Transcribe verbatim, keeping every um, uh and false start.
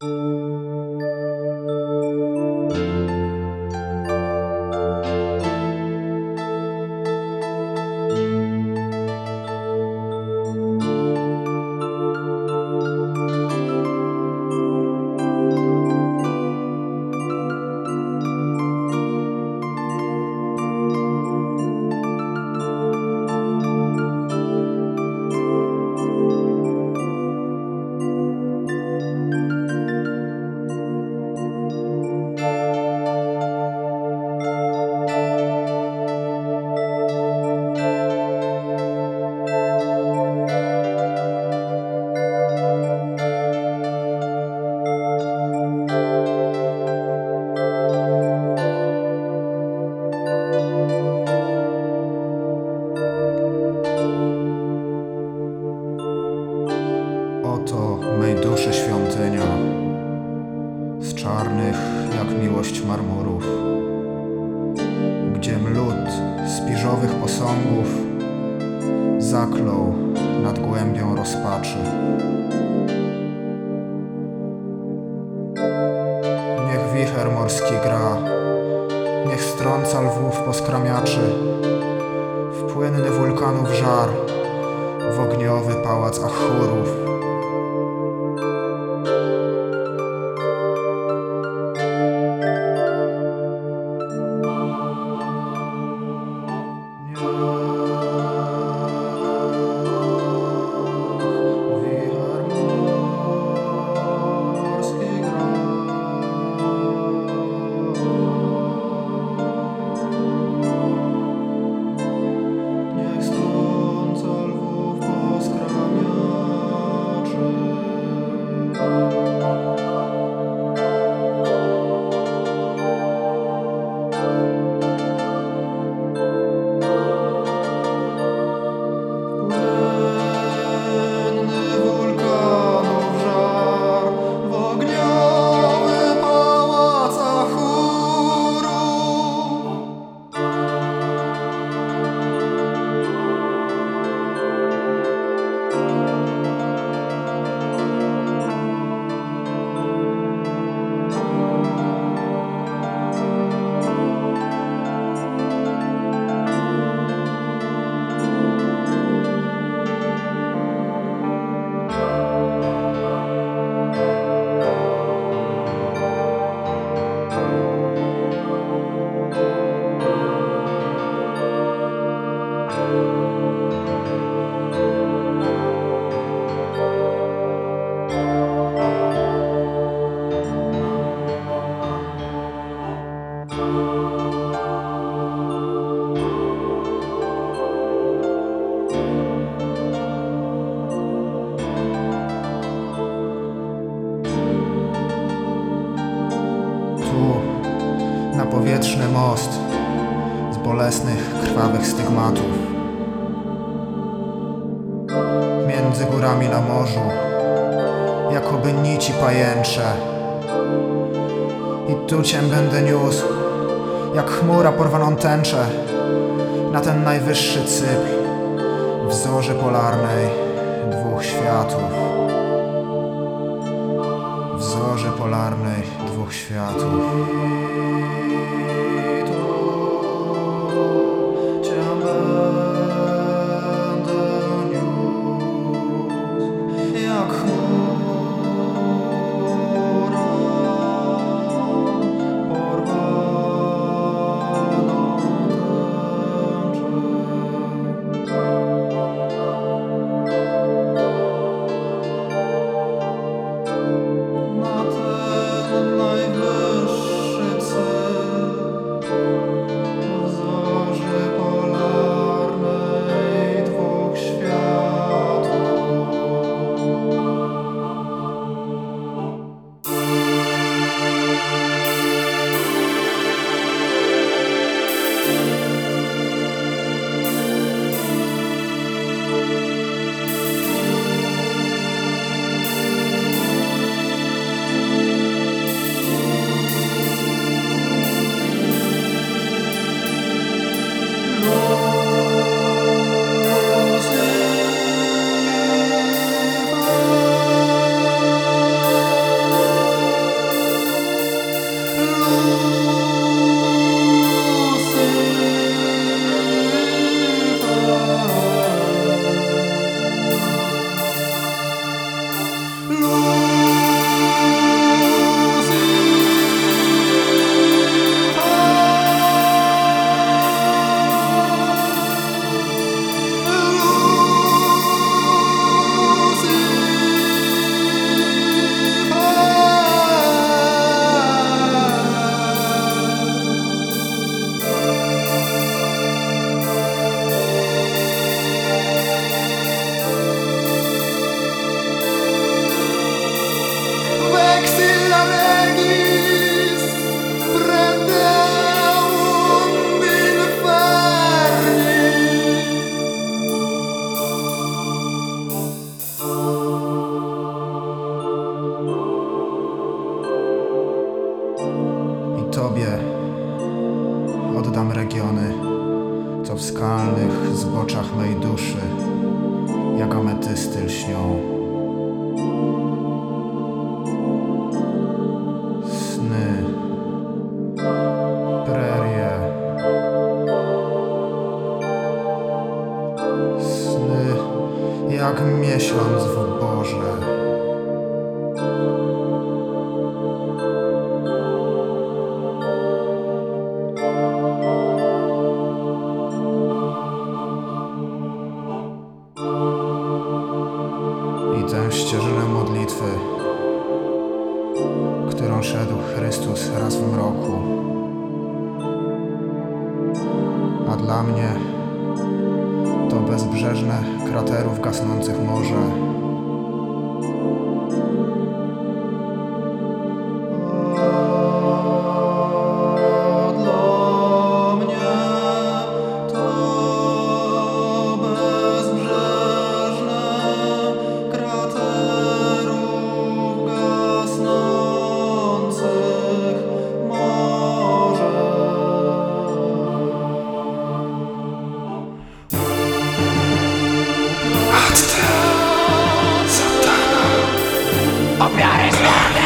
Oto mej duszy świątynia, z czarnych jak miłość marmurów, gdzie lud spiżowych posągów zaklął nad głębią rozpaczy. Niech wicher morski gra, niech strąca lwów poskramiaczy, w płynny wulkanów żar, w ogniowy pałac Achurów. Na powietrzny most z bolesnych, krwawych stygmatów. Między górami na morzu, jakoby nici pajęcze. I tu cię będę niósł, jak chmura porwaną tęczę, na ten najwyższy cypr, w zorzy polarnej dwóch światów. W zorzy polarnej dwóch światów. Na ten najwyższy cel podam regiony, co w skalnych zboczach mej duszy jak ametysty lśnią. Sny, prerie, sny jak miesiąc w oborze. I tę ścieżynę modlitwy, którą szedł Chrystus raz w mroku. A dla mnie to bezbrzeżne kraterów gasnących morze. Ofiary zmiany!